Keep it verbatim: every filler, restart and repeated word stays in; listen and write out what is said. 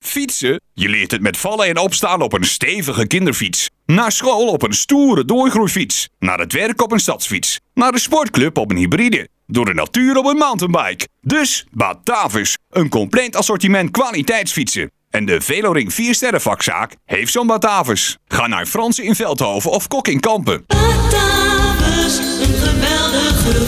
Fietsen? Je leert het met vallen en opstaan op een stevige kinderfiets. Naar school op een stoere doorgroeifiets. Naar het werk op een stadsfiets. Naar de sportclub op een hybride. Door de natuur op een mountainbike. Dus Batavus. Een compleet assortiment kwaliteitsfietsen. En de Veloring vier sterren vakzaak heeft zo'n Batavus. Ga naar Fransen in Veldhoven of Kok in Kampen. Batavus, een geweldige